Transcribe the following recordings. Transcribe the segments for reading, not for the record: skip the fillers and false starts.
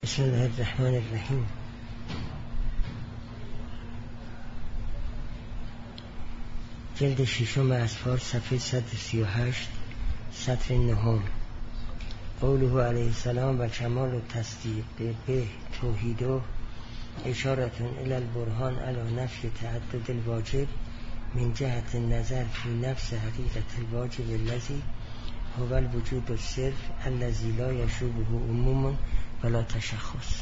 بسم الله الرحمن الرحیم. جلد ششم اذکار صفحه 138 سطر 9. قوله علیه السلام و کمال التصدیق به توحیده اشارتون الی البرهان علی نفی تعدد الواجب من جهت النظر فی نفس حقیقت الواجب الذی هو الوجود الصرف الذی لا یشوبه عموم ولا تشخص.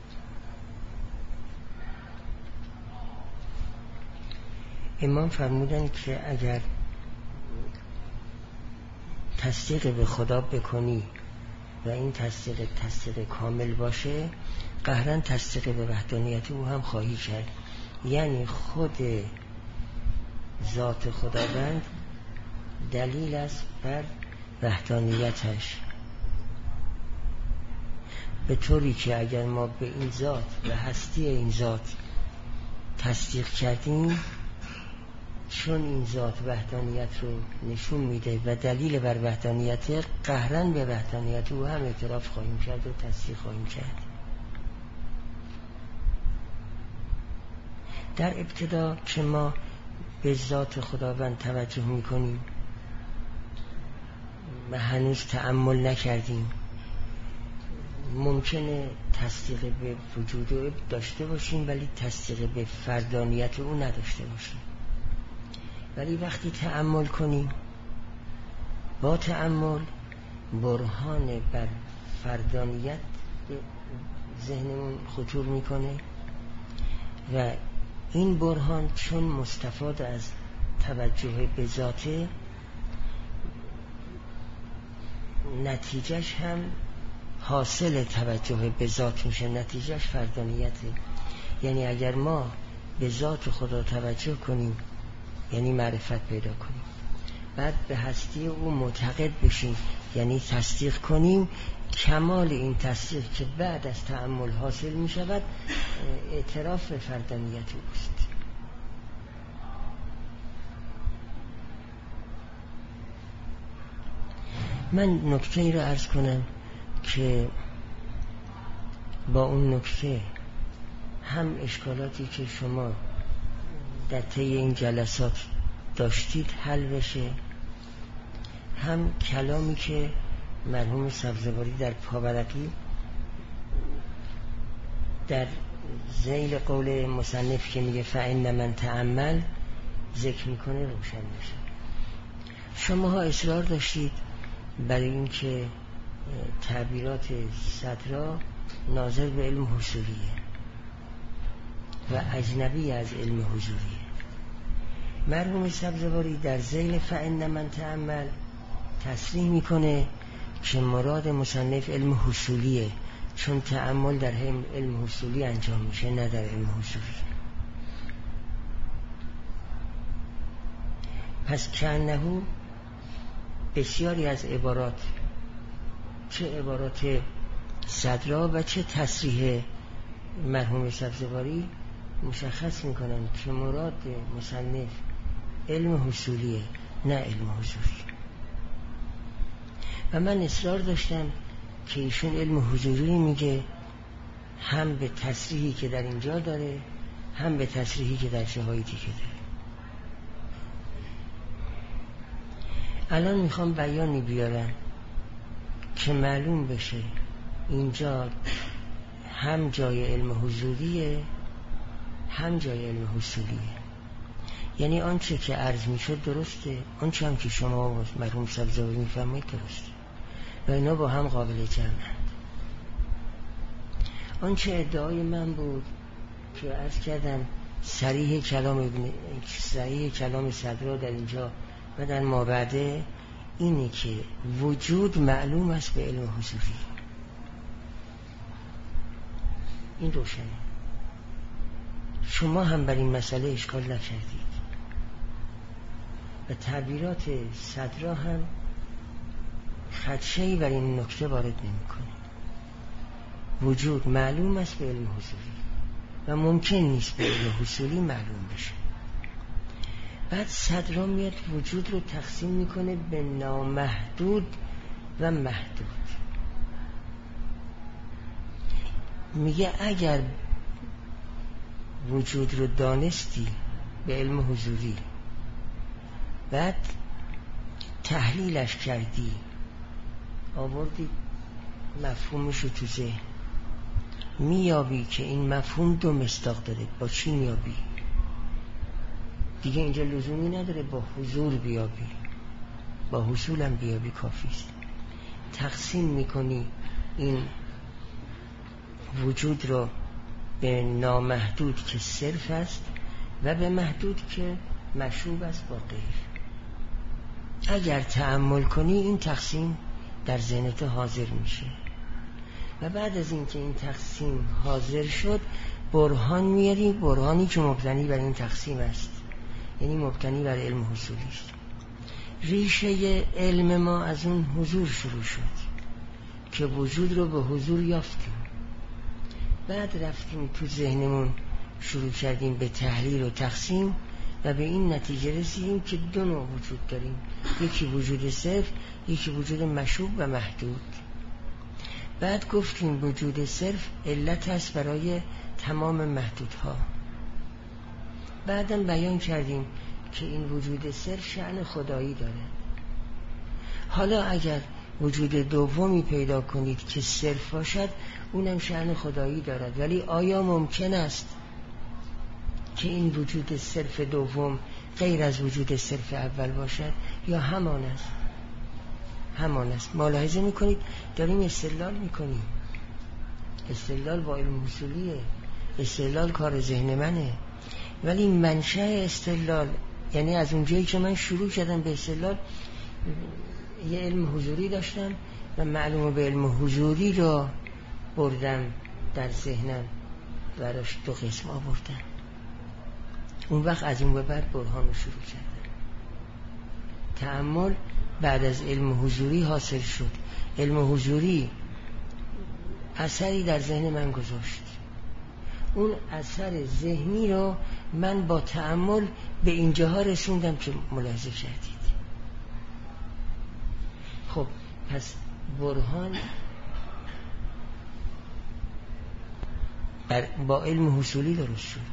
امام فرمودن که اگر تصدیق به خدا بکنی و این تصدیق کامل باشه، قهرن تصدیق به وحدانیت او هم خواهی کرد. یعنی خود ذات خداوند دلیل است بر وحدانیتش، به طوری که اگر ما به این ذات و هستی این ذات تصدیق کردیم، چون این ذات وحدانیت رو نشون میده و دلیل بر وحدانیت، قهرن به وحدانیت او هم اعتراف خواهیم کرد و تصدیق خواهیم کرد. در ابتدا که ما به ذات خداوند توجه میکنیم و هنوز تأمل نکردیم، ممکنه تصدیق به وجود او داشته باشیم ولی تصدیق به فردانیت او نداشته باشیم. ولی وقتی تأمل کنیم، با تأمل برهان بر فردانیت به ذهنمون خطور میکنه و این برهان چون مستفاد از توجه به ذاته، نتیجهش هم حاصل توجه به ذات میشه، نتیجهش فردانیته. یعنی اگر ما به ذات خدا توجه کنیم، یعنی معرفت پیدا کنیم، بعد به هستی او معتقد بشیم، یعنی تصدیق کنیم، کمال این تصدیق که بعد از تأمل حاصل می شود اعتراف به فردانیت اوست. من نکته ای را عرض کنم که با اون نکته هم اشکالاتی که شما در طی این جلسات داشتید حل بشه، هم کلامی که مرحوم سبزواری در پاورقی در ذیل قول مصنف که میگه فإن من تأمل ذکر میکنه روشن میشه. شماها اصرار داشتید برای این که تعبیرات صدرا ناظر به علم حصولیه و اجنبی از علم حضوریه. مرحوم سبزواری در ذیل فإن من تأمل تصریح میکنه که مراد مصنف علم حصولیه، چون تأمل در علم حصولی انجام میشه، نه در علم حضوری. پس کأنه بسیاری از عبارات، چه عبارات صدرا و چه تصریح مرحوم سبزواری، مشخص میکنن که مراد مصنف علم حصولیه، نه علم حضوری. و من اصرار داشتم که ایشون علم حضوری میگه، هم به تصریحی که در اینجا داره، هم به تصریحی که در جاهای دیگه داره. الان میخوام بیانی بیارم که معلوم بشه اینجا هم جای علم حضوریه، هم جای علم حصولیه. یعنی آنچه که عرض میشد درسته، آنچه هم که شما مرحوم سبزواری میفرمایید درسته و اینا با هم قابل جمعند. آنچه ادعای من بود که عرض کردم صریح کلام صدرا در اینجا و در مابعده اینه که وجود معلوم است به علم حضوری. این روشنه. شما هم بر این مسئله اشکال نکردید و تعبیرات صدرا هم خدشه‌ای بر این نکته وارد نمی‌کنه. وجود معلوم است به علم حضوری و ممکن نیست به علم حصولی معلوم بشه. بعد صدرا میاد وجود رو تقسیم میکنه به نامحدود و محدود. میگه اگر وجود رو دانستی به علم حضوری، بعد تحلیلش کردی، آوردی مفهومش رو تو ذهن، میابی که این مفهوم دو مصداق داره. با چی میابی؟ دیگه اینجا لزومی نداره با حضور بیابی، با حصولم بیابی کافیست. تقسیم میکنی این وجود رو به نامحدود که صرف است و به محدود که مشروب است با غیر. اگر تأمل کنی این تقسیم در ذهنت حاضر میشه و بعد از اینکه این تقسیم حاضر شد برهان میاری، برهانی که مبتنی بر این تقسیم است، یعنی مبتنی بر علم حضوری است. ریشه علم ما از اون حضور شروع شد که وجود رو به حضور یافتیم، بعد رفتیم تو ذهنمون شروع کردیم به تحلیل و تقسیم و به این نتیجه رسیدیم که دو نوع وجود داریم، یکی وجود صرف، یکی وجود مشوب و محدود. بعد گفتیم وجود صرف علت است برای تمام محدودها. بعدم بیان کردیم که این وجود صرف شأن خدایی داره. حالا اگر وجود دومی پیدا کنید که صرف باشد، اونم شأن خدایی دارد، ولی آیا ممکن است که این وجود صرف دوم غیر از وجود صرف اول باشد یا همان است؟ همان است. ملاحظه میکنید داریم استدلال میکنیم. استدلال با علم اصولیه، استدلال کار ذهن منه، ولی منشأ استدلال، یعنی از اونجایی که من شروع کردم به استدلال یه علم حضوری داشتم و معلومه به علم حضوری رو بردم در ذهنم براش دو قسم آوردم. اون وقت از اون به بعد برهان رو شروع کردم. تأمل بعد از علم حضوری حاصل شد. علم حضوری اثری در ذهن من گذاشت، اون اثر ذهنی رو من با تأمل به اینجاها رسوندم که ملاحظه کردید. خب پس برهان با علم حصولی درست شد،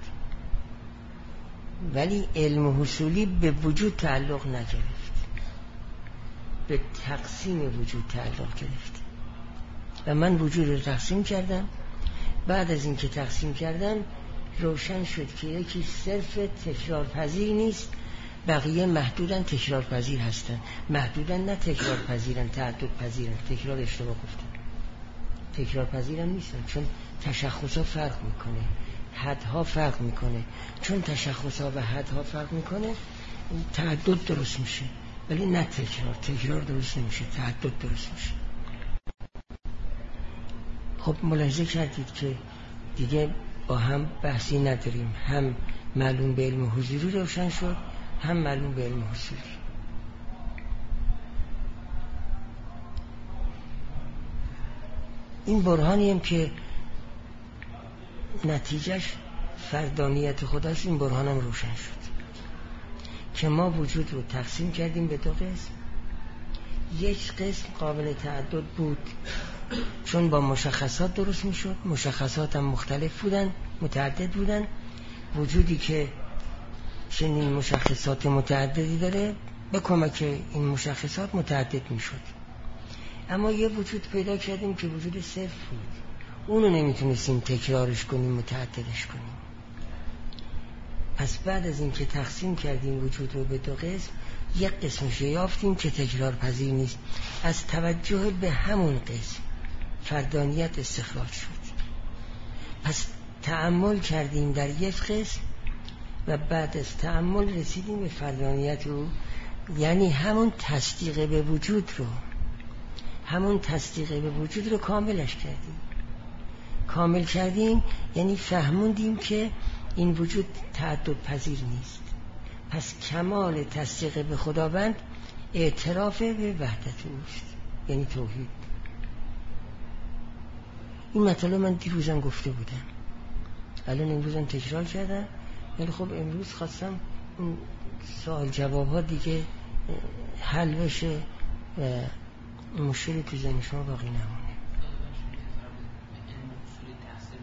ولی علم حصولی به وجود تعلق نگرفت، به تقسیم وجود تعلق گرفت و من وجود رو تقسیم کردم. بعد از اینکه تقسیم کردم روشن شد که یکی صرف تکرار پذیر نیست، بقیه محدودن تکرار پذیر هستن. محدودن نه تکرار پذیرن، تعدد پذیرن. تکرار اشتباه گفتم، تکرار پذیرن نیستن، چون تشخصها فرق میکنه، حدها فرق میکنه. چون تشخصها و حدها فرق میکنه تعدد درست میشه، ولی نه تکرار درست نمیشه، تعدد درست میشه. خب ملاحظه کردید که دیگه با هم بحثی نداریم، هم معلوم به علم حضوری روشن شد، هم معلوم به علم حصولی. این برهانی هم که نتیجهش فردانیت خداست، این برهان هم روشن شد که ما وجود رو تقسیم کردیم به دو قسم. یک قسم قابل تعدد بود چون با مشخصات درست می شد، مشخصات هم مختلف بودن، متعدد بودن. وجودی که چنین مشخصات متعددی داره به کمک این مشخصات متعدد می شد. اما یه وجود پیدا کردیم که وجود صرف بود، اونو نمیتونستیم تکرارش کنیم، متعددش کنیم. پس بعد از این که تقسیم کردیم وجود رو به دو قسم، یک قسمش یافتیم که تکرار پذیر نیست. از توجه به همون قسم فردانیت استخراج شد. پس تأمل کردیم در یک قسم و بعد از تأمل رسیدیم به فردانیت رو، یعنی همون تصدیق به وجود رو، همون تصدیق به وجود رو کاملش کردیم. کامل کردیم یعنی فهموندیم که این وجود تعدد پذیر نیست. پس کمال تصدیق به خداوند اعتراف به وحدت اوست، یعنی توحید. این مطلب من دیروزم گفته بودم، الان امروزم تکرار کردم، ولی خب امروز خواستم اون سوال جواب ها دیگه حل بشه و مشکلی تو ذهن شما باقی نمونه.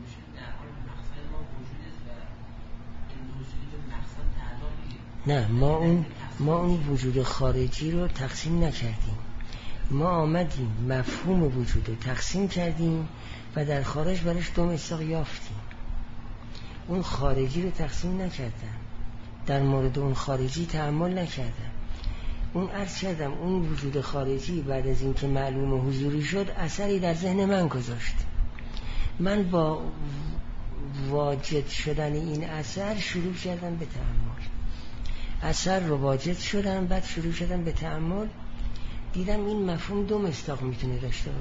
نه، ما اون وجود خارجی رو تقسیم نکردیم. ما آمدیم مفهوم وجود رو تقسیم کردیم و در خارج برش دو مصداق یافتیم. اون خارجی رو تقسیم نکردم، در مورد اون خارجی تأمل نکردم. اون عرض کردم اون وجود خارجی بعد از اینکه معلوم و حضوری شد اثری در ذهن من گذاشت. من با واجد شدن این اثر شروع کردم به تأمل. اثر رو واجد شدم، بعد شروع شدم به تأمل. دیدم این مفهوم دو مصداق میتونه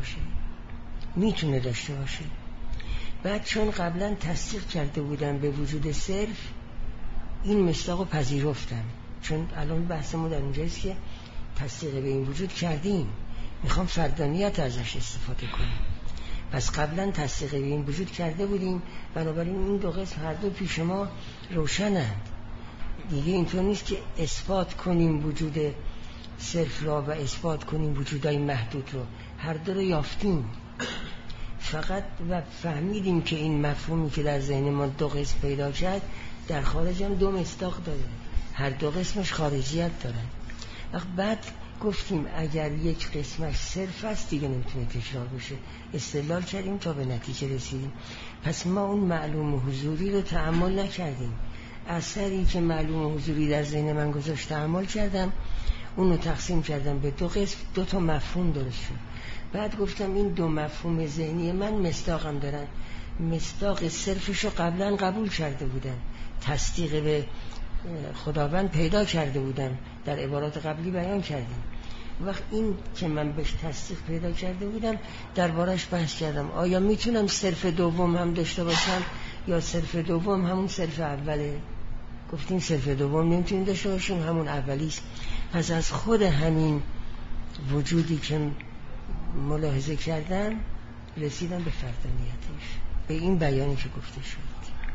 داشته باشه. بعد چون قبلا تصدیق کرده بودم به وجود صرف، این مصداق رو پذیرفتم. چون الان بحثمون در اونجاییست که تصدیق به این وجود کردیم، میخوام فردانیت ازش استفاده کنیم. پس قبلا تصدیق به این وجود کرده بودیم، بنابراین این دو قسم هر دو پیش ما روشنند. دیگه اینطور نیست که اثبات کنیم وجود صرف را و اثبات کنیم وجودای محدود رو. هر دو رو یافتیم، فقط و فهمیدیم که این مفهومی که در ذهن ما دو قسم پیدا کرد در خارج هم دو مصداق داره، هر دو قسمش خارجیت داره. بعد گفتیم اگر یک قسمش صرف است دیگه نمیتونه تکرار بشه. استدلال کردیم تا به نتیجه رسیدیم. پس ما اون معلوم و حضوری رو تأمل نکردیم. اثری که معلوم و حضوری در ذهن من گذاشت تأمل کردم، اونو تقسیم کردم به دو قسم، دو تا مفهوم درست شد. بعد گفتم این دو مفهوم ذهنی من مصداقم دارن. مصداق صرفشو قبلا قبول کرده بودم، تصدیق به خداوند پیدا کرده بودم، در عبارات قبلی بیان کردیم. وقت این که من بهش تصدیق پیدا کرده بودم دربارش بحث کردم. آیا میتونم صرف دوم هم داشته باشم یا صرف دوم همون صرف اوله؟ گفتیم صرف دوم نمیتونیم داشته باشیم، همون اولیست. پس از خود همین وجودی که ملاحظه کردم رسیدم به فردانیتش، به این بیانی که گفته شد.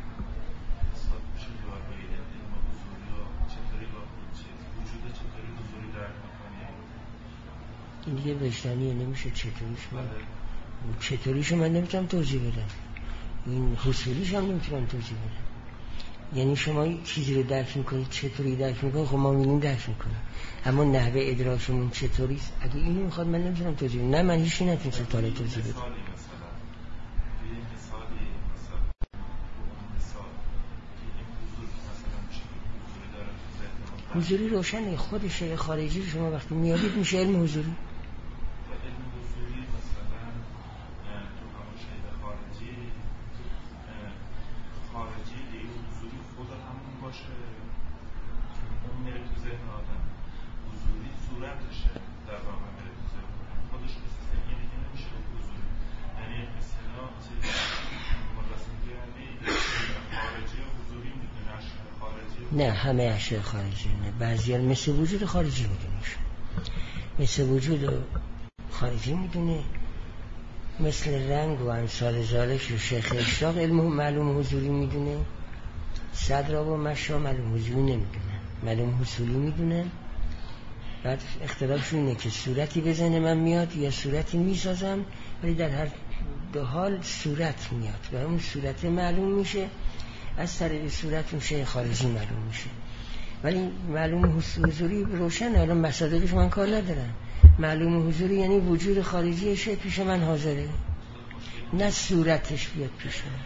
این دیگه وجدانیه، نمیشه چطوریش من نمیتونم توضیح بدم، این حصولیش هم نمیتونم توضیح بدم. یعنی شما چیزی رو درک میکنید چطوری درک میکنید، خب ما میگیم درک میکنیم، اما نحوه ادراکمون چطوریست اگه اینو میخواد من نمیتونم توضیح بدم. نه من هیچی نتونم توضیح بدم. حضوری روشنه، خود شیء خارجی رو شما وقتی میابید میشه علم حضوری. نه همه اشیاء خارجی نه، بعضی مثل وجود خارجی میدونیش، مثل وجود خارجی میدونه، مثل رنگ و امثال ذالک و شیخ اشراق علم معلوم حضوری میدونه. صدر و مشا معلوم حضوری نمیدونه، معلوم حصولی میدونه. بعد اختلافش اینه که صورتی به ذهن من میاد یا صورتی میسازم، ولی در هر دو حال صورت میاد و اون صورت معلوم میشه، از طریق صورت اون شیء خارجی معلوم میشه. ولی معلوم حضوری روشنه، الان مصادیقش من کار ندارم. معلوم حضوری یعنی وجود خارجی شیء پیش من حاضره، نه صورتش بیاد پیش من.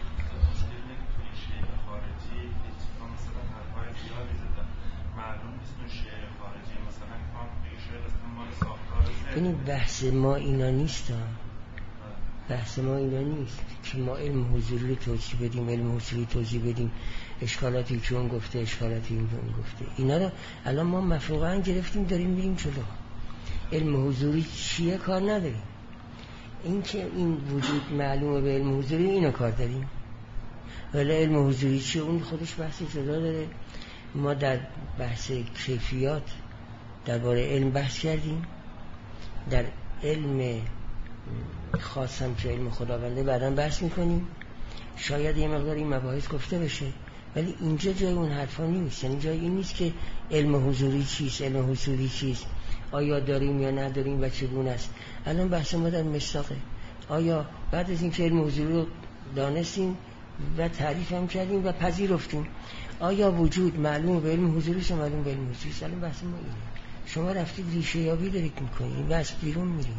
یعنی بحث ما اینا نیست، بحث ما اینا نیست که ما علم حضوری رو توضیح بدیم، علم حضوری توضیح بدیم، اشکالاتی که اون گفته، اشکالاتی اون گفته، اینا رو الان ما مفروغاً گرفتیم داریم میریم جلو. علم حضوری چیه کار نداریم، این که این وجود معلومه به علم حضوری اینو کار داریم. ولی علم حضوری چیه اون خودش بحث جدا داره. ما در بحث کیفیات درباره علم بحث کردیم، در علم خاصم که علم خداونده بعداً بحث میکنیم. شاید یه مقدار این مباحث گفته بشه، ولی اینجا جای اون حرفا نیست. یعنی جای این نیست که علم حضوری چیست، علم حضوری چیست، آیا داریم یا نداریم و چگونه است. الان بحث ما در مصداقه. آیا بعد از این که علم حضوری رو دانستیم و تعریف هم کردیم و پذیرفتیم. آیا وجود معلوم به علم حضوری است؟ معلوم به علم حضوری است. الان بحث ما اینه. شما رفتید ریشه یابی دارید میکنید و از بیرون میرید.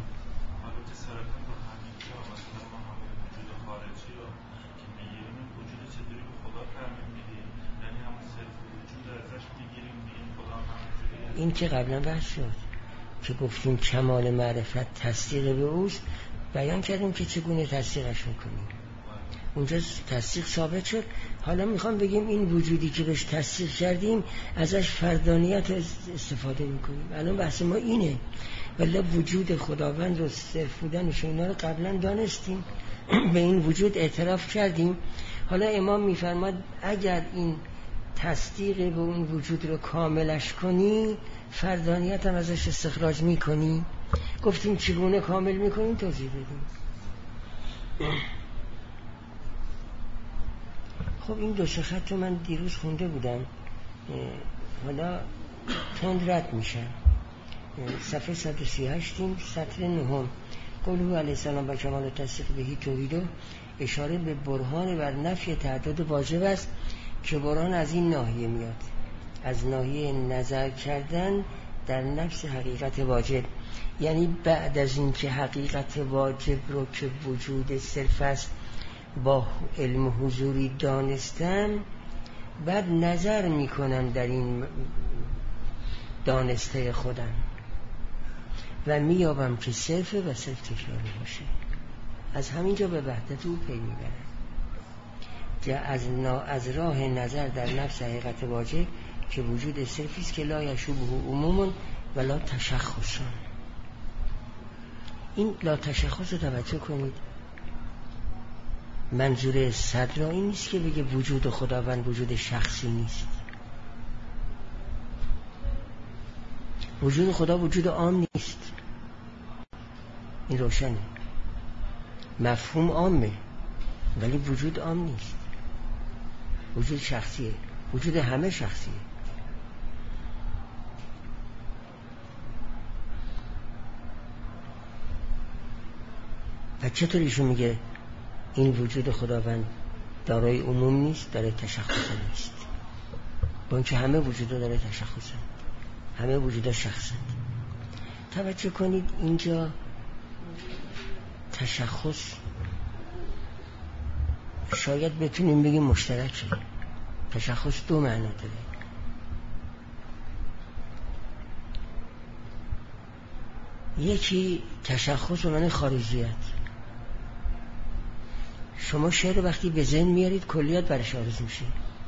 این که قبلا بحث شد که گفتیم کمال معرفت تصدیق به اوست، بیان کردیم که چگونه تصدیقش میکنیم. اونجا تصدیق ثابت شد. حالا میخوام بگیم این وجودی که بهش تصدیق کردیم ازش فردانیت استفاده میکنیم. الان بحث ما اینه. ولی وجود خداوند رو صرف بودنش اینا رو قبلا دانستیم، به این وجود اعتراف کردیم. حالا امام میفرماد اگر این تصدیق به اون وجود رو کاملش کنی، فردانیت هم ازش استخراج میکنی. گفتیم چگونه کامل میکنیم، توضیح بدیم. خب این دو سه خط رو من دیروز خونده بودم، حالا تند رد میشن. صفحه 138 سطر 9 قوله علیه السلام با کمال تصدیق بهی توحیدو، اشاره به برهان بر نفی تعدد واجب است که برهان از این ناحیه میاد، از ناحیه نظر کردن در نفس حقیقت واجب. یعنی بعد از این که حقیقت واجب رو که وجود صرف است با علم حضوری دانستم، بعد نظر میکنم در این دانسته خودم و میابم که صرفه و صرف تکراری باشه. از همینجا به وحدت او پی میبرم از راه نظر در نفس حقیقت واجب که وجود صرفی است که لا یشوبه عموم و لا تشخصان. این لا تشخص رو توجه کنید. منظور صدر این نیست که بگه وجود خداوند وجود شخصی نیست. وجود خدا وجود عام نیست. این روشنه. مفهوم عامه ولی وجود عام نیست. وجود شخصیه. وجود همه شخصیه. و چطور ایشون میگه این وجود خداوند دارای عموم نیست، دارای تشخص نیست، با اینکه همه وجودا دارای تشخص، همه وجودا شخصند. توجه کنید اینجا تشخص شاید بتونیم بگیم مشترکه. تشخص دو معنا داره. یکی تشخص و معنی خارجیت. شما شعر وقتی به ذهن میارید کلیات برش عارض میشه،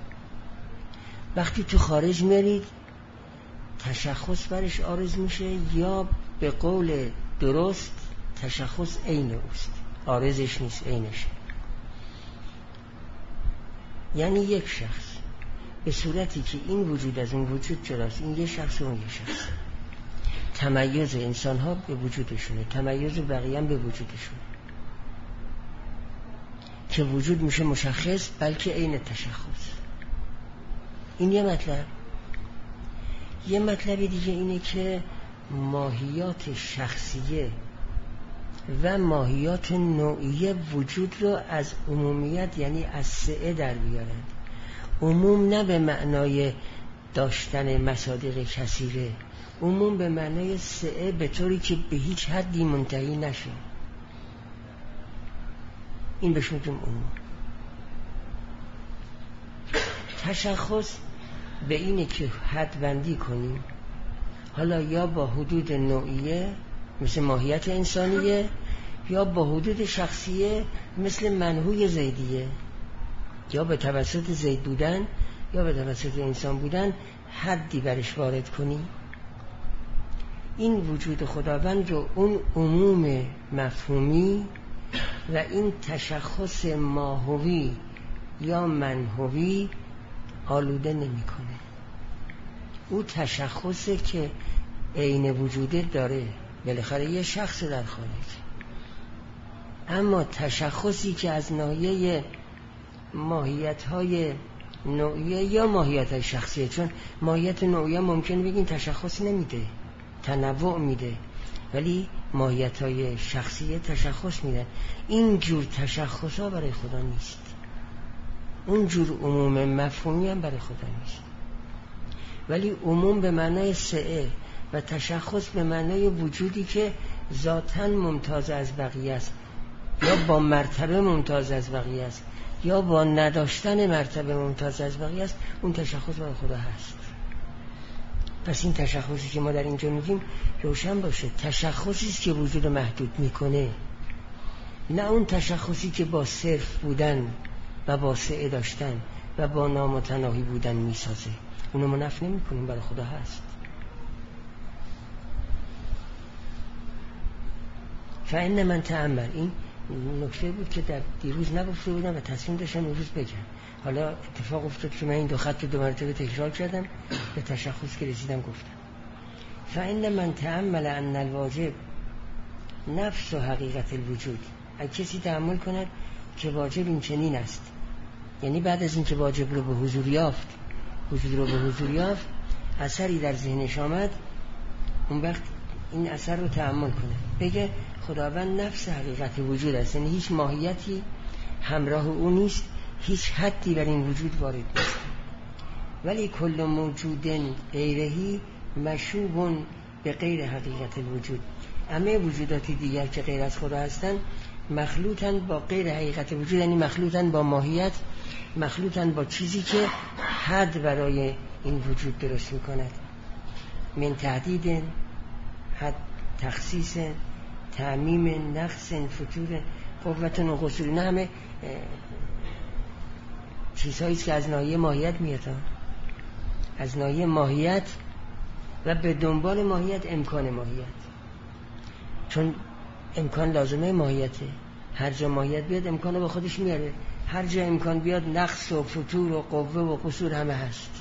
وقتی تو خارج میارید تشخص برش عارض میشه، یا به قول درست تشخص عین اوست، عارضش نیست، عینشه. یعنی یک شخص به صورتی که این وجود از اون وجود جداست، این یه شخص و اون یه شخص. تمایز انسان ها به وجودشونه، تمایز بقیه هم به وجودشونه، که وجود میشه مشخص بلکه عین تشخص. این یه مطلب. یه مطلب دیگه اینه که ماهیات شخصیه و ماهیات نوعیه وجود رو از عمومیت یعنی از سعه در بیارن. عموم نه به معنای داشتن مصادیق کثیره، عموم به معنای سعه به طوری که به هیچ حدی منتهی نشه. این بهش میگیم عموم. تشخص به اینه که حد بندی کنیم، حالا یا با حدود نوعیه مثل ماهیت انسانیه، یا با حدود شخصیه مثل منهوی زیدیه، یا به توسط زید بودن یا به توسط انسان بودن حدی برش وارد کنیم. این وجود خداوند رو اون عموم مفهومی و این تشخص ماهوی یا منهوی آلوده نمی کنه. او تشخصه که عین وجوده داره، بالاخره یه شخص در خارج. اما تشخصی که از ناحیه ماهیت‌های نوعیه یا ماهیت‌های شخصیه، چون ماهیت نوعیه ممکن بگین تشخص نمیده، تنوع میده، ولی ماهیت‌های شخصیه تشخص میدن. این جور تشخص‌ها برای خدا نیست. اون جور عموم مفهومی هم برای خدا نیست. ولی عموم به معنای سعه و تشخص به معنای وجودی که ذاتاً ممتاز از بقیه است، یا با مرتبه ممتاز از بقیه است، یا با نداشتن مرتبه ممتاز از بقیه است، اون تشخص برای خدا هست. پس این تشخصی که ما در اینجا میگیم روشن باشه، تشخصی است که وجود محدود میکنه، نه اون تشخصی که با صرف بودن و با سعه داشتن و با نامتناهی بودن میسازه. اونو ما نفی نمی‌کنیم، برای خدا هست. فإن من تأمل، این نکته بود که در دیروز نگفته بودم و تصمیم داشتم امروز بگم. حالا اتفاق افتاد که من این 2 خط 2 مرتبه تکرار کردم، به تشخص که رسیدم گفتم. فإن من تأمل ان الواجب نفس و حقیقت الوجود. اگه کسی تأمل کند که واجب این چنین است، یعنی بعد از این که واجب رو به حضور یافت، وجود رو به حضور یافت، اثری در ذهنش آمد، اون وقت این اثر رو تأمل کنه، بگه خداوند نفس حقیقت وجود است، یعنی هیچ ماهیتی همراه او نیست، هیچ حدی بر این وجود وارد نیست. ولی کل موجود غیرهی مشوب به غیر حقیقت الوجود. همه وجودات دیگر که غیر از خدا هستند مخلوطن با غیر حقیقت وجود، یعنی مخلوطن با ماهیت، مخلوطن با چیزی که حد برای این وجود درست میکند. من تهدید، حد، تخصیص، تعمیم، نقص، فتور، قوت و قصور، نه همه چیزهاییست که از ناحیه ماهیت میاد، از ناحیه ماهیت و به دنبال ماهیت امکان ماهیت، چون امکان لازمه ماهیته. هر جا ماهیت بیاد امکان رو با خودش میاره، هر جا امکان بیاد نقص و فتور و قوه و قصور همه هست.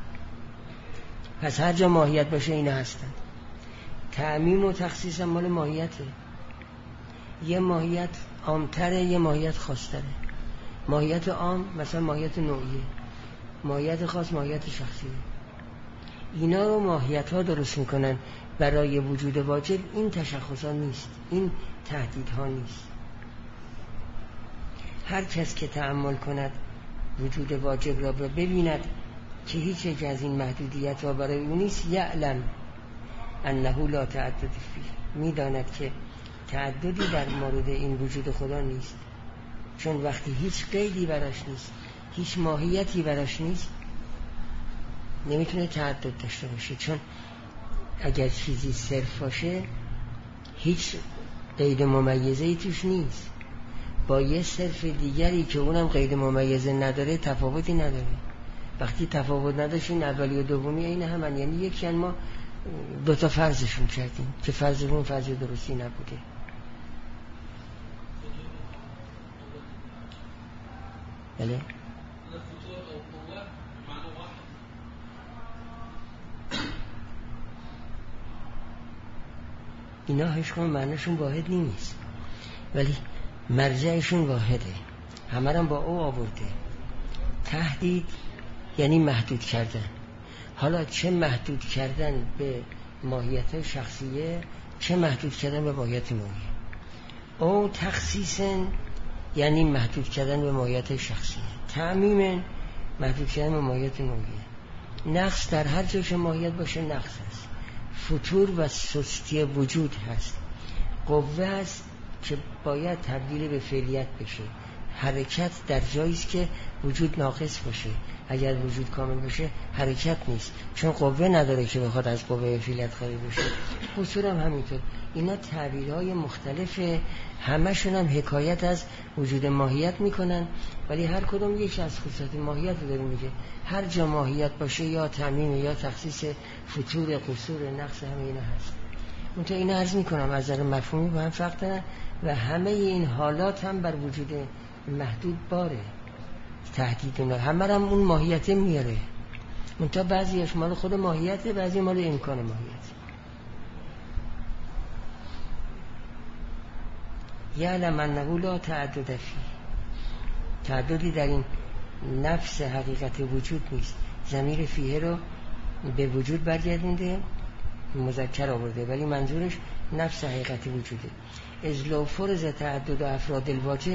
پس هر جا ماهیت باشه اینا هستن. تعمیم و تخصیص هم مال ماهیته. یه ماهیت عامتره، یه ماهیت خاصتره. ماهیت عام مثلا ماهیت نوعیه، ماهیت خاص ماهیت شخصیه. اینا رو ماهیت ها درست میکنن. برای وجود واجب این تشخص ها نیست، این تهدید ها نیست. هر کس که تأمل کند وجود واجب را ببیند که هیچ یک از این محدودیت ها برای او نیست، یعلم انه لا تعدد فیه، میداند که تعددی در مورد این وجود خدا نیست. چون وقتی هیچ قیدی براش نیست، هیچ ماهیتی براش نیست، نمیتونه تعدد داشته باشه. چون اگر چیزی صرف باشه هیچ قید ممیزه‌ای توش نیست، با یه صرف دیگری که اونم قید ممیزه نداره تفاوتی نداره. وقتی تفاوت نداشت این اولی و دومی این همن، یعنی یکی ما 2 تا فرضشون کردیم که فرضمون فرض درستی نبوده. بله اینا هیچکدوم معنیشون واحد نیست، ولی مرجعشون واحده، همه رو با او آورده. تهدید یعنی محدود کردن. حالا چه محدود کردن به ماهیت شخصیه، چه محدود کردن به ماهیت نوعیه. او تخصیص یعنی محدود کردن به ماهیت شخصیه. تعمیم محدود کردن به ماهیت نوعیه. نقص در هر جا که ماهیت باشه نقص هست. فتور و سستی وجود هست. قوه هست که باید تبدیل به فعلیت بشه. حرکت در جاییست که وجود ناقص باشه. اگر وجود کامل باشه حرکت نیست، چون قوه نداره که بخواد از قوه به فعلیت خارج بشه. قصور هم همینطور. اینا تعبیرهای مختلفه، همشون هم حکایت از وجود ماهیت میکنن، ولی هر کدوم یکی از خصوصیات ماهیت رو داره میگه. هر جا ماهیت باشه یا تعمیم یا تخصیص، فتور، قصور، نقص، همه اینا هست. منتها اینا عرض میکنم از نظر مفهومی با هم فرق دارن و همه این حالات هم بر وجود محدود باره. تهدید اونا همه هم اون ماهیت میاره، منتها بعضیش مال خود ماهیته، بعضی مال امکان ماهیت. یعلم انه لا تعدد فیه، تعددی در این نفس حقیقت وجود نیست. ضمیر فیه رو به وجود برگردونده، مذکر آورده، ولی منظورش نفس حقیقت وجوده. از لو فرض تعدد افراد الواجب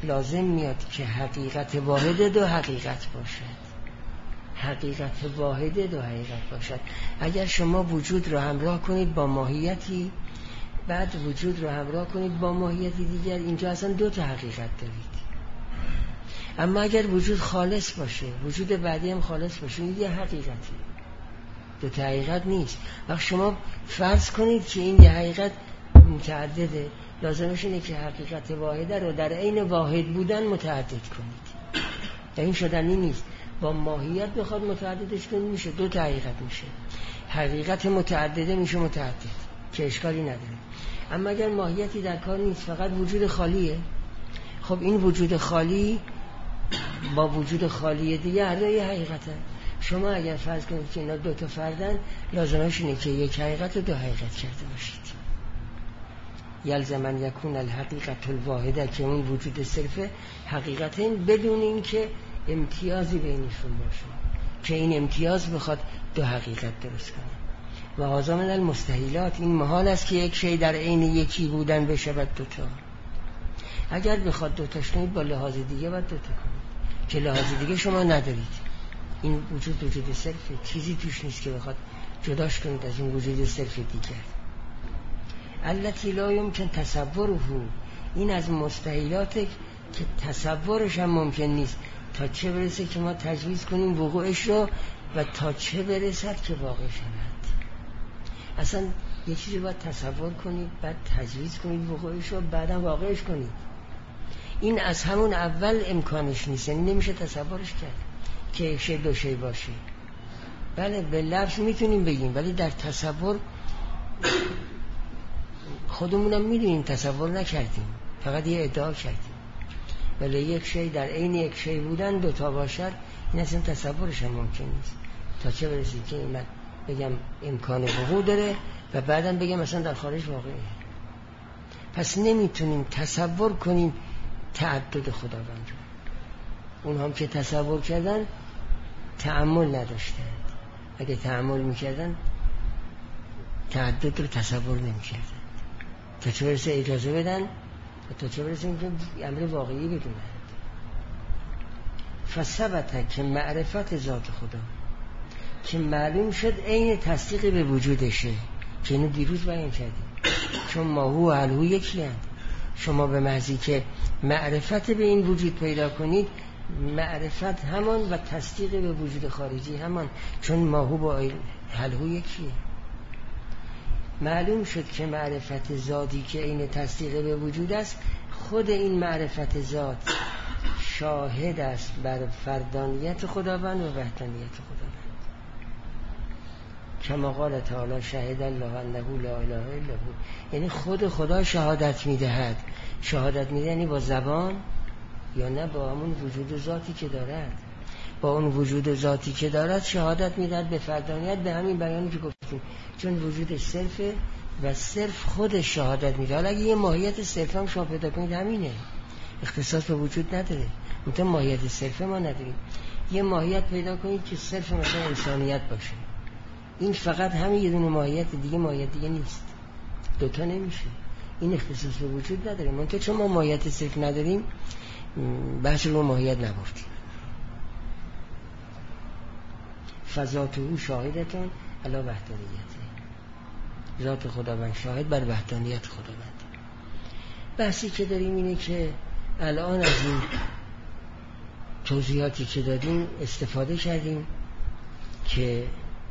لازم میاد که حقیقت واحد دو حقیقت باشد. حقیقت واحد دو حقیقت باشد. اگر شما وجود رو همراه کنید با ماهیتی، بعد وجود رو همراه کنید با ماهیتی دیگر، اینجا اصلا دو تا حقیقت دارید. اما اگر وجود خالص باشه، وجود بعدی هم خالص باشه، این یه حقیقتی، دو تا حقیقت نیست. وقت شما فرض کنید که این یه حقیقت متعدده، لازمش اینه که حقیقت واحده رو در عین واحد بودن متعدد کنید. این شدنی نیست. با ماهیت بخواد متعددش کنید میشه، دو تا حقیقت میشه. حقیقت متعدده میشه متعدد که اشکالی نداره. اما اگر ماهیتی در کار نیست، فقط وجود خالیه، خب این وجود خالی با وجود خالی دیگه هر دوی حقیقته. شما اگر فرض کنید که اینا دو تا فردن، لازمش اینه که یک حقیقت و دو حقیقت کرده باشید. یلزم ان یکون الحقیقت الواحده، که اون وجود صرف حقیقتین بدون این که امتیازی بینشون باشه، که این امتیاز بخواد دو حقیقت درست کنه. و هذا من المستحیلات، این محال است که یک شی در عین یکی بودن بشه و دو تا. اگر بخواد دو تاش کنید با لحاظ دیگه باید دو تا کنید، که لحاظ دیگه شما ندارید. این وجود صرفه، چیزی توش نیست که بخواد جداش کنید از این وجود صرف دیگر. التی لا یمکن تصوره، این از مستحیلاته که تصورش هم ممکن نیست، تا چه برسه که ما تجویز کنیم وقوعش رو و تا چه برسد که واقع شود. اصلا یه چیزی باید تصور کنید، بعد تجویز کنید وقوعش رو، بعدم واقعش کنید. این از همون اول امکانش نیست، یعنی نمیشه تصورش کرد که یک شی دو شی باشه. بله به لفظ میتونیم بگیم، ولی در تصور خودمونم میدونیم تصور نکردیم، فقط یه ادعا کردیم. ولی یک شی در عین یک شی بودن دو تا باشد، این اصلا تصورش هم ممکن نیست. تا چه برسید که من بگم امکان وقوع داره و بعدم بگم مثلا در خارج واقعه. پس نمیتونیم تصور کنیم تعدد خداوند رو. اونها هم که تصور کردن تأمل نداشتن. اگه تأمل میکردن تعدد رو تصور نمیکردن. تا چه برسه اجازه بدن و تا چه برسه که امر واقعی بدونن. فثبت که معرفت ذات خدا که معلوم شد عین تصدیق به وجودشه، که اینو دیروز بیان کردیم. چون ماهو و الهو یکی هست. شما به محضی که معرفت به این وجود پیدا کنید، معرفت همان و تصدیق به وجود خارجی همان، چون ماهو با الهو یکیه. معلوم شد که معرفت ذاتی که این تصدیق به وجود است، خود این معرفت ذات شاهد است بر فردانیت خداوند و وحدانیت خداوند. کما قال تعالی شهد الله انه لا اله الا هو، یعنی خود خدا شهادت میدهد. شهادت میده یعنی با زبان یا نه با همون وجود ذاتی که دارد. با اون وجود ذاتی که دارد شهادت میدهد به فردانیت، به همین بیانی که گفتیم، چون وجودش صرفه و صرف خودش شهادت میده. حالا اگه یه ماهیت صرف هم شما پیدا کنید همینه، اختصاص به وجود نداره. مثلا ماهیت صرف ما نداریم. یه ماهیت پیدا کنید که صرف مثلا انسانیت باشه، این فقط همین یه دونه ماهیت، دیگه ماهیت دیگه نیست، دوتا نمیشه. این اختصاص به وجود نداره. منتها چون ما ماهیت صرف نداریم بحث رو ماهیت نبردیم. فذاته شاهدتون علی وحدانیته، ذات خداوند شاهد بر وحدانیت خداوند. بحثی که داریم اینه که الان از این توضیحاتی که دادیم استفاده کردیم که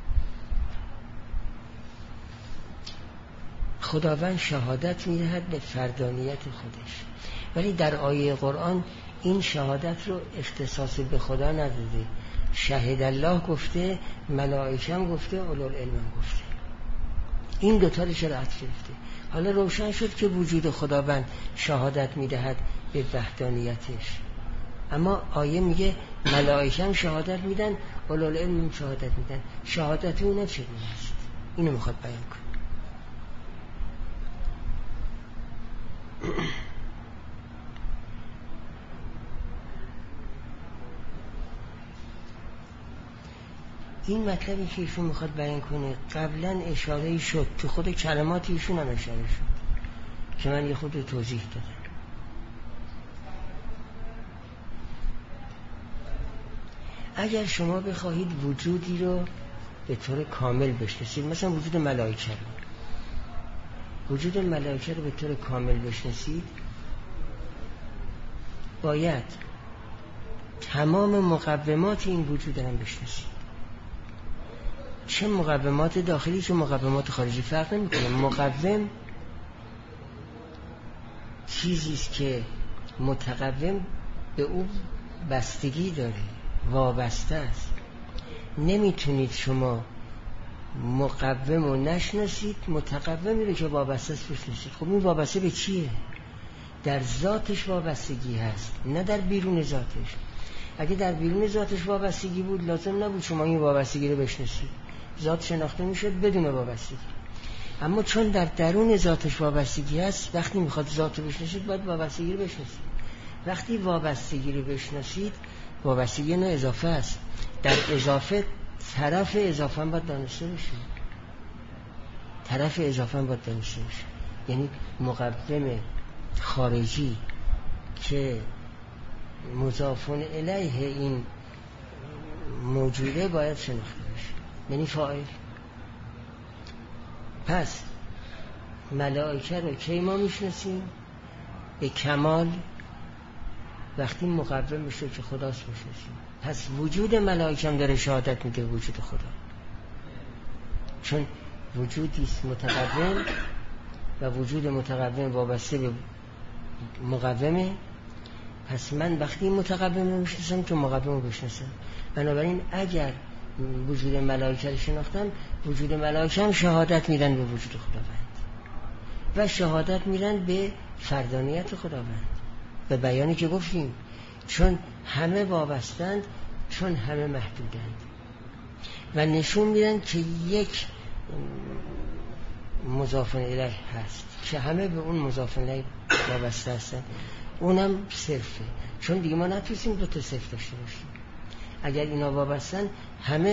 خداوند شهادت میدهد به فردانیت خودش، ولی در آیه قرآن این شهادت رو اختصاص به خدا نداده. شهد الله گفته، ملائکه هم گفته، اولوالعلم هم گفته. این دوتا رو چرا عطف گرفته؟ حالا روشن شد که وجود خداوند شهادت میدهد به وحدانیتش، اما آیه میگه ملائکه هم شهادت میدن، اولوالعلم هم شهادت میدن. شهادت اونا چگونه است؟ اینو میخواد بیان کنه. این مطلبی که ایشون میخواد بیان کنه قبلا اشاره شد، تو خود کلمات ایشون هم اشاره شد که من یه خود توضیح دادم. اگر شما بخواهید وجودی رو به طور کامل بشناسید، مثلا وجود ملائکه رو به طور کامل بشناسید، باید تمام مقومات این وجود رو بشناسید، چه مقومات داخلی چه مقومات خارجی، فرق نمی‌کنه. مقوم چیزی است که متقوم به او بستگی داره، وابسته است. نمیتونید شما مقوم رو نشناسید، متقومی رو که وابسته است بشناسید. خب این وابسته به چیه؟ در ذاتش وابستگی هست، نه در بیرون ذاتش. اگه در بیرون ذاتش وابستگی بود لازم نبود شما این وابستگی رو بشناسید، ذات شناخته میشد بدون وابستگی. اما چون در درون ذاتش وابستگی هست، وقتی میخواد ذات رو بشناسید باید وابستگی رو بشناسید. وقتی وابستگی رو بشناسید، وابستگی نه اضافه است، در اضافه طرف اضافه هم باید دانسته بشه، طرف اضافه هم باید دانسته بشه. یعنی مقوم خارجی که مضافون الیه این موجوده باید شناخته بشه، یعنی فاعل. پس ملائکه رو کی ما میشناسیم؟ به کمال، وقتی مقوم بشه که خداست میشناسیم. پس وجود ملائکه هم داره شهادت میده وجود خدا، چون وجودی است متقوم و وجود متقوم وابسته به مقومه. پس من وقتی متقوم رو میشناسم که مقوم رو بشناسم. بنابراین اگر وجود ملائکه رو شناختم، وجود ملائکه هم شهادت میدن به وجود خداوند و شهادت میدن به فردانیت خداوند، به بیانی که گفتیم، چون همه وابستند، چون همه محدودند، و نشون میدن که یک مضاف الیه هست که همه به اون مضاف الیه وابسته هستند، اونم صرفه. چون دیگه ما نتونستیم دو تا صرف داشته باشیم. اگر اینا وابستن، همه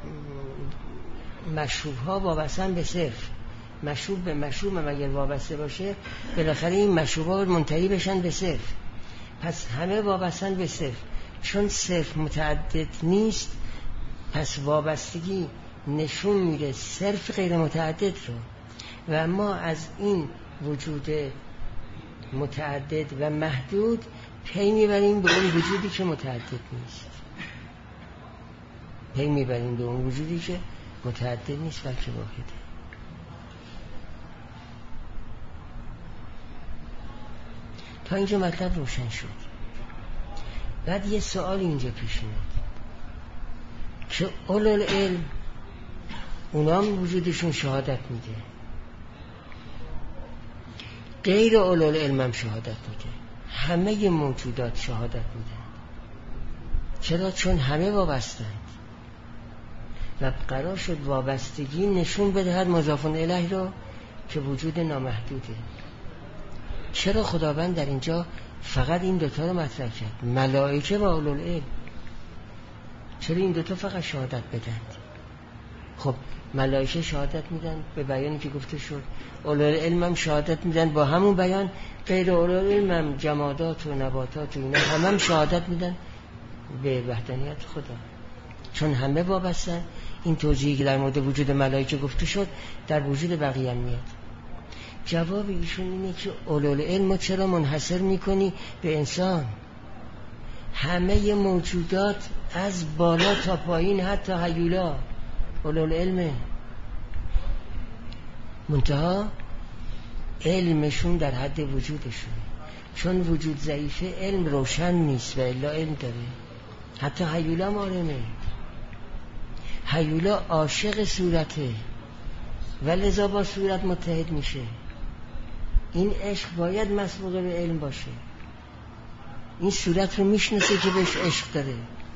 مشروب ها وابستن به صرف، مشروب به مشروب هم اگر وابسته باشه بالاخره این مشروب ها منتهی بشن به صرف. پس همه وابستن به صرف، چون صرف متعدد نیست، پس وابستگی نشون میده صرف غیر متعدد رو، و ما از این وجود متعدد و محدود پی میبریم به اون وجودی که متعدد نیست، پی میبریم به اون وجودی که متعدد نیست بلکه واحده. تا اینجا مطلب روشن شد. بعد یه سوال اینجا پیش میاد که اولوالعلم اونا هم وجودشون شهادت میده، غیر اولوالعلم هم شهادت میده، همه موجودات شهادت میدن. چرا؟ چون همه وابستند و قرار شد وابستگی نشون بدهد مضاف الیه رو که وجود نامحدوده. چرا خداوند در اینجا فقط این دوتا رو مطرح کرد، ملائکه و اولوالعلم؟ چرا این دوتا فقط شهادت بدند؟ خب ملائکه شهادت میدن به بیانی که گفته شد، اولوالعلم هم شهادت میدن با همون بیان، غیر اولوالعلم هم جمادات و نباتات و اینا هم شهادت میدن به وحدانیت خدا، چون همه وابستن. این توضیحی که در مورد وجود ملائکه گفته شد در وجود بقیه هم میاد. جواب ایشون اینه که اولوالعلم چرا منحصر میکنی به انسان؟ همه موجودات از بالا تا پایین حتی هیولا اولوالعلمه، منتها علمشون در حد وجودشون، چون وجود ضعیفه علم روشن نیست و الا علم داره. حتی هیولا مارمه، هیولا عاشق صورته و لذا با صورت متحد میشه. این عشق باید مسبوق به علم باشه. این صورت رو میشناسه که بهش عشق داره،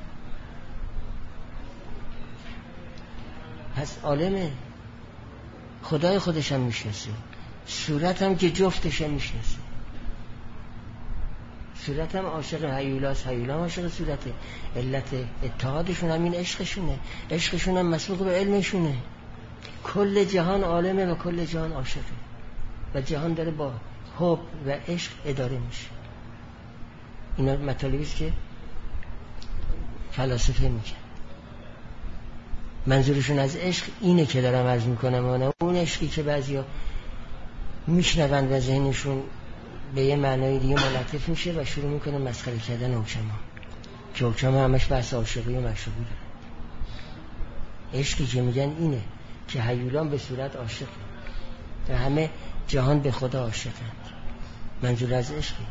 پس عالمه، خدای خودش هم میشناسه، صورت هم که جفتش هم میشناسه. صورت هم عاشق هیولاست، هیولا هم عاشق صورته. علت اتحادشون هم این عشقشونه، عشقشون هم مسبوق به علمشونه. کل جهان عالمه و کل جهان عاشقه و جهان داره با حب و عشق اداره میشه. اینا مطالبی است که فلاسفه میگن. منظورشون از عشق اینه که دارم عرض میکنم، اون عشقی که بعضیا میشنوند و ذهنشون به یه معنای دیگه ملتف میشه و شروع میکنه مسخره کردن حکما، که حکما همش بحث عاشقی و معشوقی داره. عشقی که میگن اینه که هیولان به صورت عاشقه و همه جهان به خدا عاشقند. منظور از عشقی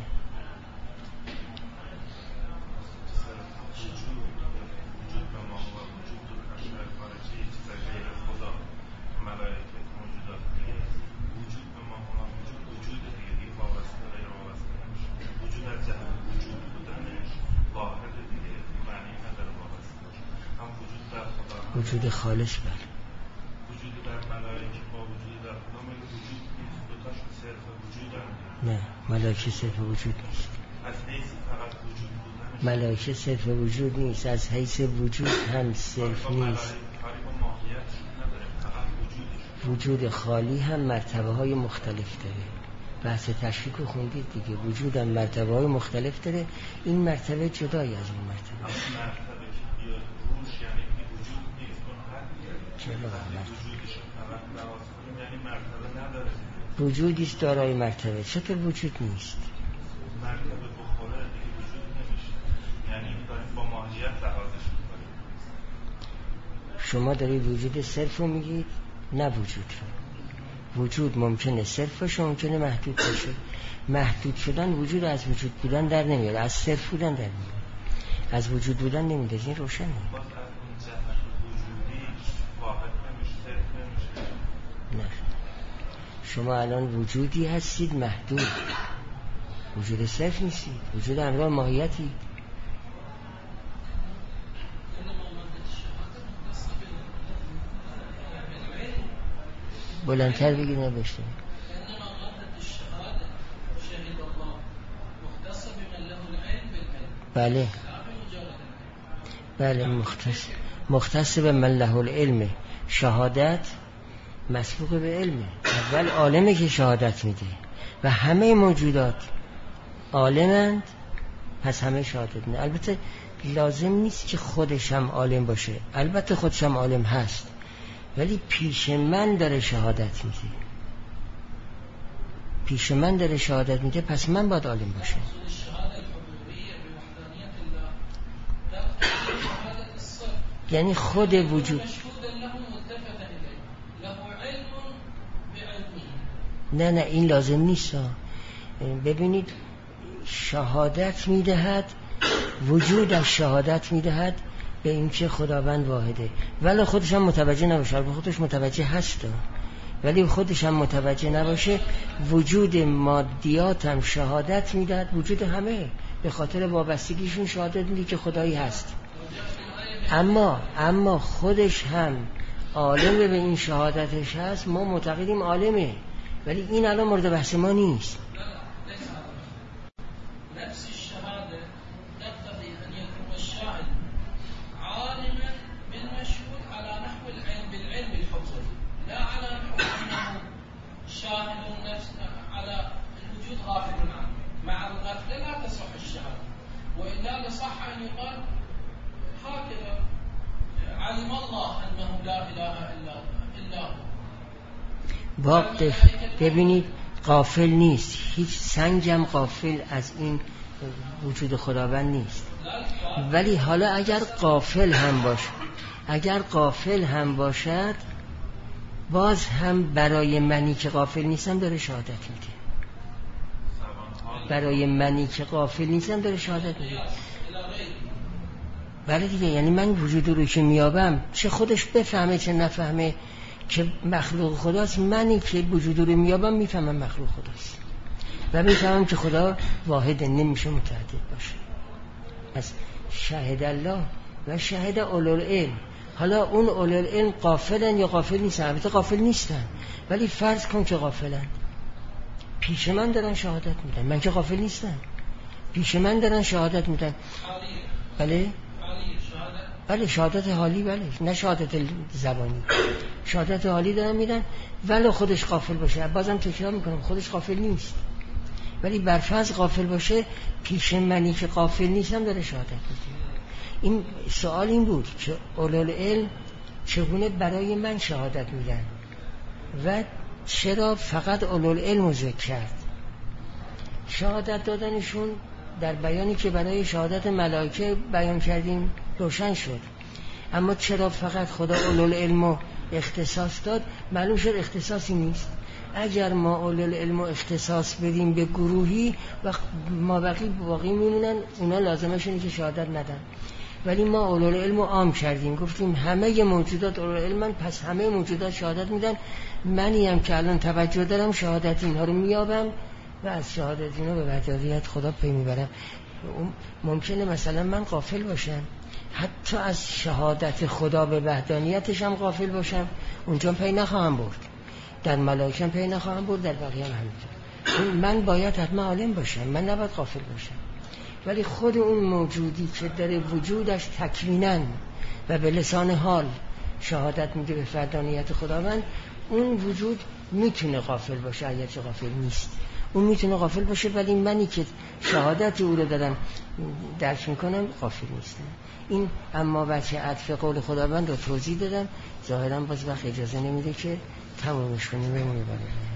وجود خالص. بله وجود در ملائکه با وجود در خدا وجود نیست، دوتاشون صرف وجود هم. نه، ملائکه صرف وجود نیست. از حیث فقط وجود بودن ملائکه صرف وجود نیست، از حیث وجود هم صرف نیست. وجود خالی هم مرتبه های مختلف داره. بحث تشریک رو خوندید دیگه. وجود هم مرتبه های مختلف داره. این مرتبه جدایی از اون مرتبه. وجودی است دارای مرتبه. چطور وجود نیست؟ مرتبه بخوره دیگه وجود نمیشه. یعنی داریم با ماهیت لحاظش میکنیم. شما دارید وجود صرف رو میگید، نه وجود رو. وجود ممکنه صرف باشه، ممکنه محدود باشه. محدود شدن وجود از وجود بودن در نمیاد، از صرف بودن در میاد، از وجود بودن نمیاد. این روشنه. نه، شما الان وجودی هستید محدود، وجود صرف نیستید، وجود همراه ماهیتی. بلندتر بگید نبشته. بله بله، مختص به من له العلم. شهادت مسبوق به علمه. اول عالمه که شهادت میده و همه موجودات عالمند، پس همه شهادت میده. البته لازم نیست که خودش هم عالم باشه، البته خودش هم عالم هست، ولی پیش من داره شهادت میده. پیش من داره شهادت میده، پس من باید عالم باشه. یعنی خود وجود. نه این لازم نیست. ببینید، شهادت میدهد، وجودش شهادت میدهد به این که خداوند واحده، ولی خودش هم متوجه نباشه. خودش متوجه هست ولی خودش هم متوجه نباشه. وجود مادیات هم شهادت میدهد، وجود همه به خاطر وابستگیشون شهادت میده که خدایی هست. اما خودش هم عالم به این شهادتش هست. ما معتقدیم عالمه، ولی این الان مورد بحث ما نیست. نفس الشهادة تقتضي أن يكون الشاهد عالما بالمشهود على نحو العلم بالعلم الحضوري، لا على نحو أنه شاهد نفس على الوجود غافل عنه. مع الغفلة لا تصح الشهادة، وإلا لصح أن يقال هكذا علم الله أنه لا إله إلا هو. ببینید، غافل نیست، هیچ سنگم غافل از این وجود خداوند نیست. ولی حالا اگر غافل هم باشد، باز هم برای منی که غافل نیستم داره شهادت میده. برای منی که غافل نیستم داره شهادت میده. بله دیگه، یعنی من وجود رو که میابم، چه خودش بفهمه چه نفهمه که مخلوق خداست، منی که وجود رو میابم میفهمم مخلوق خداست و میفهمم که خدا واحد، نمیشه متعدد باشه. پس شهد الله و شهد اولوالعلم. حالا اون اولوالعلم غافلن یا غافل نیستن؟ البته غافل نیستن، ولی فرض کن که غافلن. پیش من دارن شهادت میدن، من که غافل نیستم. پیش من دارن شهادت میدن. بله شهادت حالی، بله نه شهادت زبانی. شهادت حالی دارن میدن، ولی خودش غافل باشه. بازم تکرار میکنم، خودش غافل نیست، ولی برفرض غافل باشه، پیش منی که غافل نیستم داره شهادت میده. این سوال این بود که اولوالعلم چگونه برای من شهادت میدن و چرا فقط اولوالعلم رو ذکر کرد. شهادت دادنشون در بیانی که برای شهادت ملائکه بیان کردیم روشن شد، اما چرا فقط خدا اولوالعلم رو اختصاص داد؟ معلوم شد اختصاصی نیست. اگر ما اولوالعلم رو اختصاص بدیم به گروهی و ما باقی میمونن، اونا لازمشونه که شهادت ندن. ولی ما اولوالعلم رو عام کردیم، گفتیم همه موجودات اولوالعلمن، پس همه موجودات شهادت میدن. منی هم که الان توجه دارم شهادت اینها رو میابم و از شهادت اینا به وحدانیت خدا پی میبرم. ممکنه مثلا من غافل باشم، حتی از شهادت خدا به وحدانیتش هم غافل باشم، اونجا پی نخواهم برد، در ملائکه پی نخواهم برد، در بقیه هم همینطور. من باید حتما عالم باشم، من نباید غافل باشم. ولی خود اون موجودی که در وجودش تکویناً و به لسان حال شهادت میده به وحدانیت خداوند، اون وجود میتونه غافل باشه، اگرچه غافل نیست. اون میتونه غافل باشه، ولی منی که شهادت او رو دارم درک میکنم غافل نیستم. این اما بچه عطف قول خداوند رو توضیح دادم، ظاهرا باز وقت اجازه نمیده که تمامش کنیم. بمونه برای